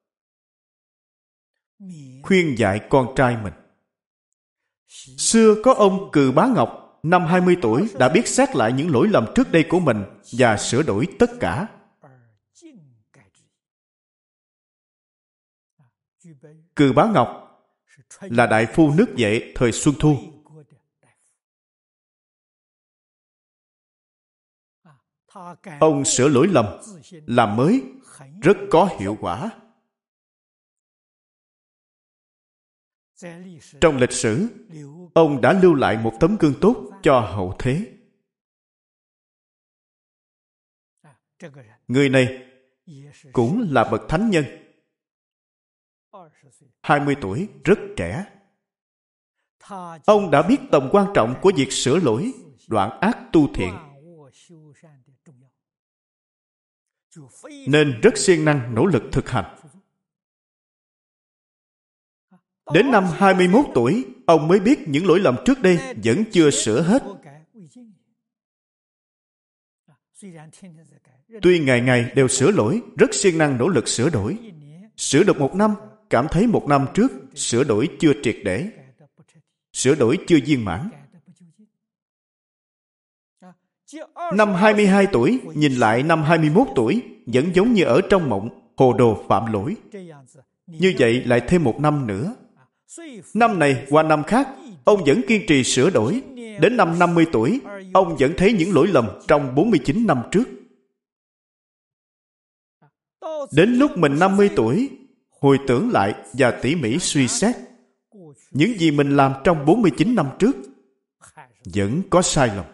khuyên dạy con trai mình. Xưa có ông Cừ Bá Ngọc, năm hai mươi tuổi đã biết xét lại những lỗi lầm trước đây của mình và sửa đổi tất cả. Cừ Bá Ngọc là đại phu nước Vệ thời Xuân Thu. Ông sửa lỗi lầm, làm mới, rất có hiệu quả. Trong lịch sử, ông đã lưu lại một tấm gương tốt cho hậu thế. Người này cũng là bậc thánh nhân. hai mươi tuổi, rất trẻ. Ông đã biết tầm quan trọng của việc sửa lỗi, đoạn ác tu thiện, nên rất siêng năng nỗ lực thực hành. Đến năm hai mươi mốt tuổi, ông mới biết những lỗi lầm trước đây vẫn chưa sửa hết. Tuy ngày ngày đều sửa lỗi, rất siêng năng nỗ lực sửa đổi. Sửa được một năm, cảm thấy một năm trước sửa đổi chưa triệt để, sửa đổi chưa viên mãn. Năm hai mươi hai tuổi, nhìn lại năm hai mươi mốt tuổi, vẫn giống như ở trong mộng, hồ đồ phạm lỗi. Như vậy lại thêm một năm nữa. Năm này qua năm khác, ông vẫn kiên trì sửa đổi. Đến năm năm mươi tuổi, ông vẫn thấy những lỗi lầm trong bốn mươi chín năm trước. Đến lúc mình năm mươi tuổi, hồi tưởng lại và tỉ mỉ suy xét, những gì mình làm trong bốn mươi chín năm trước vẫn có sai lầm.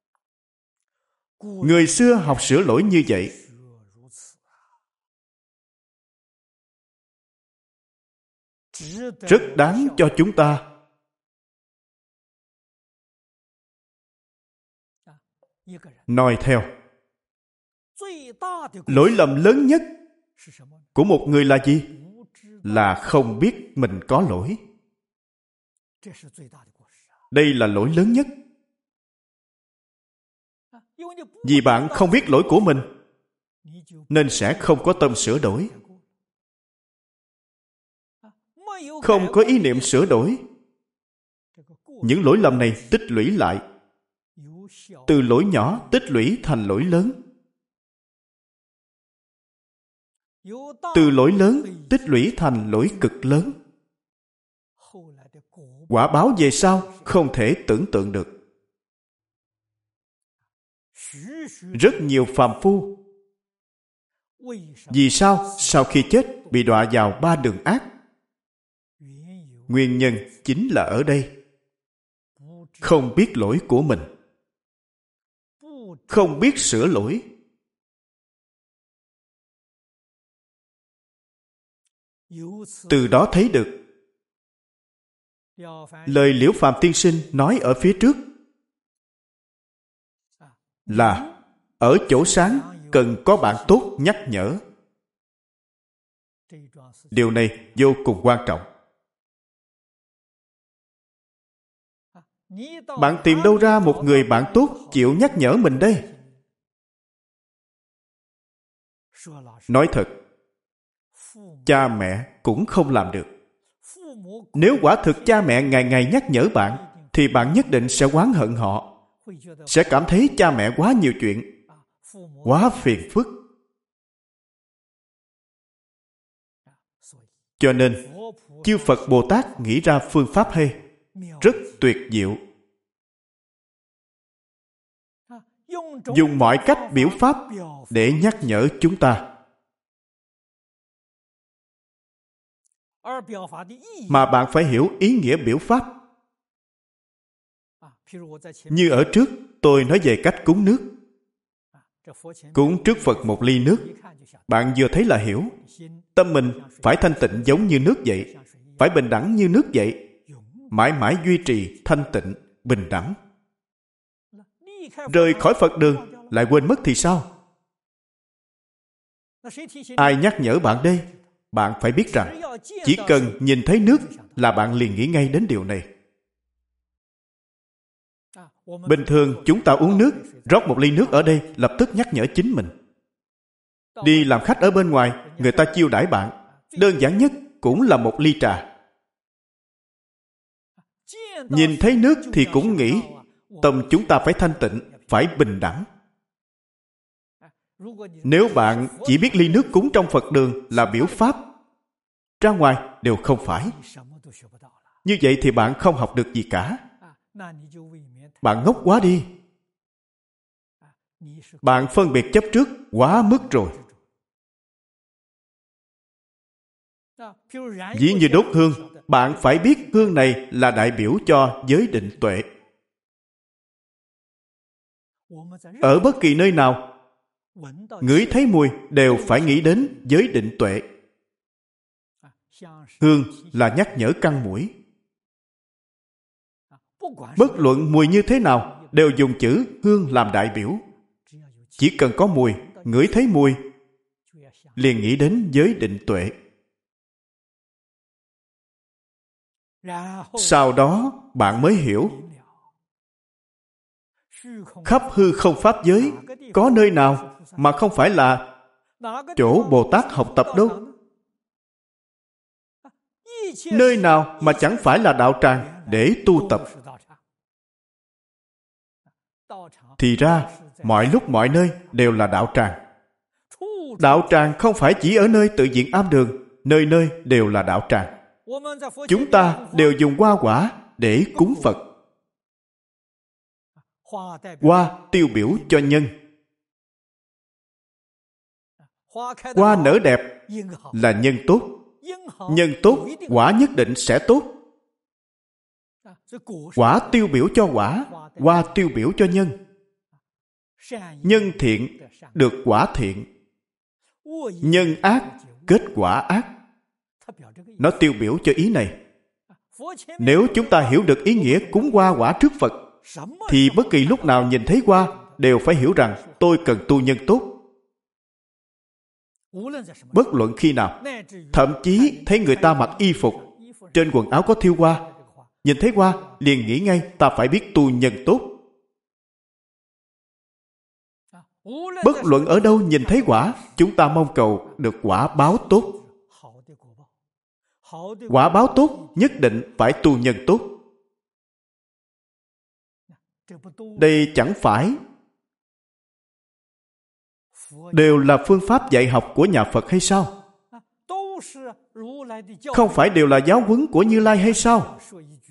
Người xưa học sửa lỗi như vậy. Rất đáng cho chúng ta noi theo. Lỗi lầm lớn nhất của một người là gì? Là không biết mình có lỗi. Đây là lỗi lớn nhất. Vì bạn không biết lỗi của mình, nên sẽ không có tâm sửa đổi. Không có ý niệm sửa đổi. Những lỗi lầm này tích lũy lại. Từ lỗi nhỏ tích lũy thành lỗi lớn. Từ lỗi lớn tích lũy thành lỗi cực lớn. Quả báo về sau không thể tưởng tượng được. Rất nhiều phàm phu vì sao sau khi chết bị đọa vào ba đường ác? Nguyên nhân chính là ở đây. Không biết lỗi của mình, không biết sửa lỗi. Từ đó thấy được lời Liễu Phàm tiên sinh nói ở phía trước là ở chỗ sáng cần có bạn tốt nhắc nhở. Điều này vô cùng quan trọng. Bạn tìm đâu ra một người bạn tốt chịu nhắc nhở mình đây? Nói thật, cha mẹ cũng không làm được. Nếu quả thực cha mẹ ngày ngày nhắc nhở bạn, thì bạn nhất định sẽ oán hận họ, sẽ cảm thấy cha mẹ quá nhiều chuyện, quá phiền phức. Cho nên, chư Phật Bồ Tát nghĩ ra phương pháp hay, rất tuyệt diệu. Dùng mọi cách biểu pháp để nhắc nhở chúng ta. Mà bạn phải hiểu ý nghĩa biểu pháp. Như ở trước, tôi nói về cách cúng nước. Cúng trước Phật một ly nước, bạn vừa thấy là hiểu. Tâm mình phải thanh tịnh giống như nước vậy, phải bình đẳng như nước vậy, mãi mãi duy trì thanh tịnh, bình đẳng. Rời khỏi Phật đường, lại quên mất thì sao? Ai nhắc nhở bạn đây? Bạn phải biết rằng, chỉ cần nhìn thấy nước là bạn liền nghĩ ngay đến điều này. Bình thường chúng ta uống nước, rót một ly nước ở đây, lập tức nhắc nhở chính mình. Đi làm khách ở bên ngoài, người ta chiêu đãi bạn, đơn giản nhất cũng là một ly trà. Nhìn thấy nước thì cũng nghĩ, tâm chúng ta phải thanh tịnh, phải bình đẳng. Nếu bạn chỉ biết ly nước cúng trong Phật đường là biểu pháp, ra ngoài đều không phải. Như vậy thì bạn không học được gì cả. Bạn ngốc quá đi. Bạn phân biệt chấp trước quá mức rồi. Ví như đốt hương, bạn phải biết hương này là đại biểu cho giới định tuệ. Ở bất kỳ nơi nào, ngửi thấy mùi đều phải nghĩ đến giới định tuệ. Hương là nhắc nhở căn mũi. Bất luận mùi như thế nào, đều dùng chữ hương làm đại biểu. Chỉ cần có mùi, ngửi thấy mùi, liền nghĩ đến giới định tuệ. Sau đó, bạn mới hiểu. Khắp hư không pháp giới, có nơi nào mà không phải là chỗ Bồ Tát học tập đâu? Nơi nào mà chẳng phải là đạo tràng để tu tập? Thì ra, mọi lúc mọi nơi đều là đạo tràng. Đạo tràng không phải chỉ ở nơi tự viện am đường, nơi nơi đều là đạo tràng. Chúng ta đều dùng hoa quả để cúng Phật. Hoa tiêu biểu cho nhân. Hoa nở đẹp là nhân tốt. Nhân tốt, quả nhất định sẽ tốt. Quả tiêu biểu cho quả, hoa tiêu biểu cho nhân. Nhân thiện được quả thiện. Nhân ác kết quả ác. Nó tiêu biểu cho ý này. Nếu chúng ta hiểu được ý nghĩa cúng hoa quả trước Phật, thì bất kỳ lúc nào nhìn thấy hoa đều phải hiểu rằng tôi cần tu nhân tốt. Bất luận khi nào, thậm chí thấy người ta mặc y phục, trên quần áo có thêu hoa, nhìn thấy hoa liền nghĩ ngay ta phải biết tu nhân tốt. Bất luận ở đâu nhìn thấy quả, chúng ta mong cầu được quả báo tốt. Quả báo tốt nhất định phải tu nhân tốt. Đây chẳng phải đều là phương pháp dạy học của nhà Phật hay sao? Không phải đều là giáo huấn của Như Lai hay sao?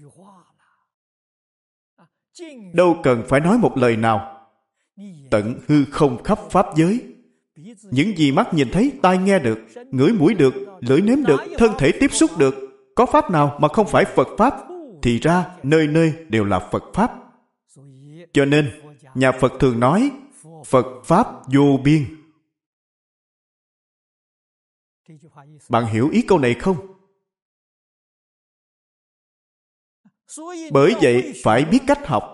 Đâu cần phải nói một lời nào. Tận hư không khắp pháp giới. Những gì mắt nhìn thấy, tai nghe được, ngửi mũi được, lưỡi nếm được, thân thể tiếp xúc được, có pháp nào mà không phải Phật pháp? Thì ra nơi nơi đều là Phật pháp. Cho nên nhà Phật thường nói Phật pháp vô biên. Bạn hiểu ý câu này không? Bởi vậy phải biết cách học.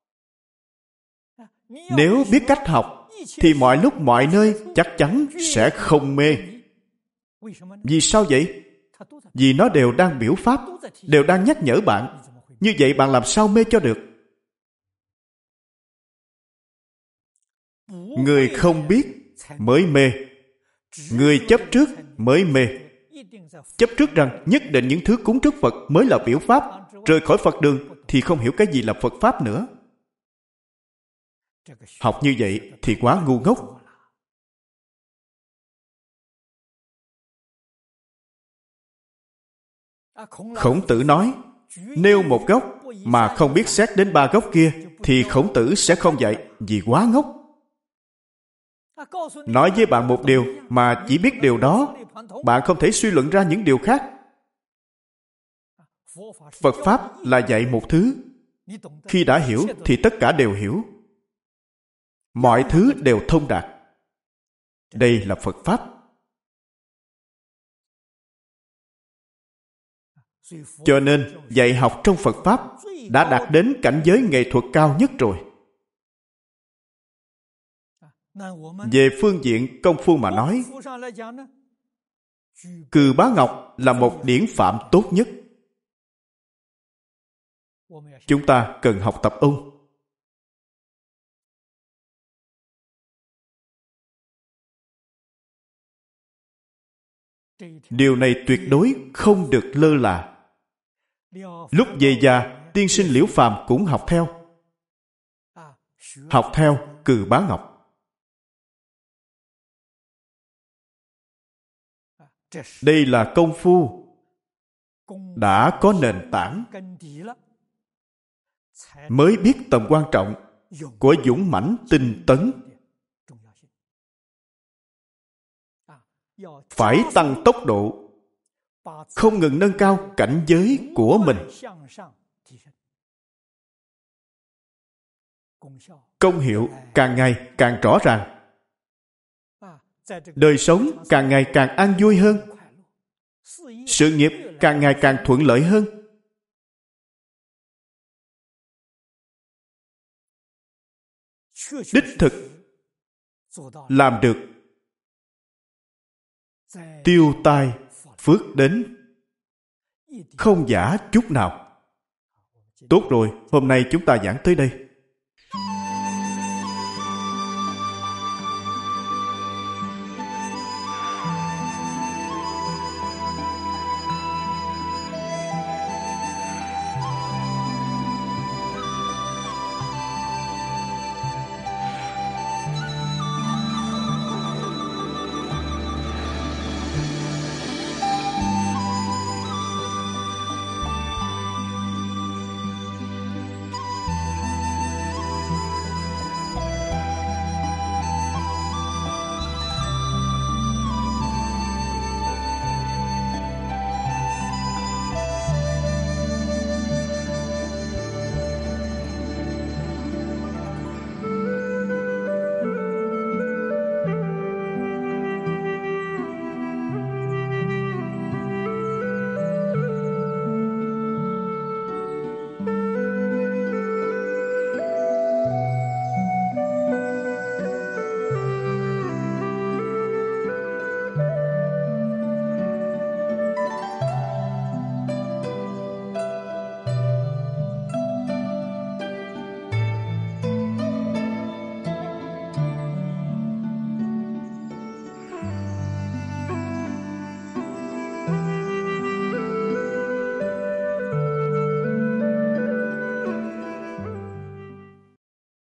Nếu biết cách học thì mọi lúc mọi nơi chắc chắn sẽ không mê. Vì sao vậy? Vì nó đều đang biểu pháp, đều đang nhắc nhở bạn. Như vậy bạn làm sao mê cho được? Người không biết mới mê. Người chấp trước mới mê. Chấp trước rằng nhất định những thứ cúng trước Phật mới là biểu pháp, rời khỏi Phật đường thì không hiểu cái gì là Phật pháp nữa. Học như vậy thì quá ngu ngốc. Khổng Tử nói, nêu một gốc mà không biết xét đến ba gốc kia thì Khổng Tử sẽ không dạy, vì quá ngốc. Nói với bạn một điều mà chỉ biết điều đó, bạn không thể suy luận ra những điều khác. Phật pháp là dạy một thứ. Khi đã hiểu thì tất cả đều hiểu. Mọi thứ đều thông đạt. Đây là Phật pháp. Cho nên dạy học trong Phật pháp đã đạt đến cảnh giới nghệ thuật cao nhất rồi. Về phương diện công phu mà nói, Cừ Bá Ngọc là một điển phạm tốt nhất. Chúng ta cần học tập ông. Điều này tuyệt đối không được lơ là. Lúc về già, tiên sinh Liễu Phàm cũng học theo. Học theo Cừ Bá Ngọc. Đây là công phu đã có nền tảng, mới biết tầm quan trọng của dũng mãnh tinh tấn. Phải tăng tốc độ, không ngừng nâng cao cảnh giới của mình. Công hiệu càng ngày càng rõ ràng. Đời sống càng ngày càng an vui hơn. Sự nghiệp càng ngày càng thuận lợi hơn. Đích thực làm được tiêu tai phước đến, không giả chút nào. Tốt rồi, hôm nay chúng ta giảng tới đây.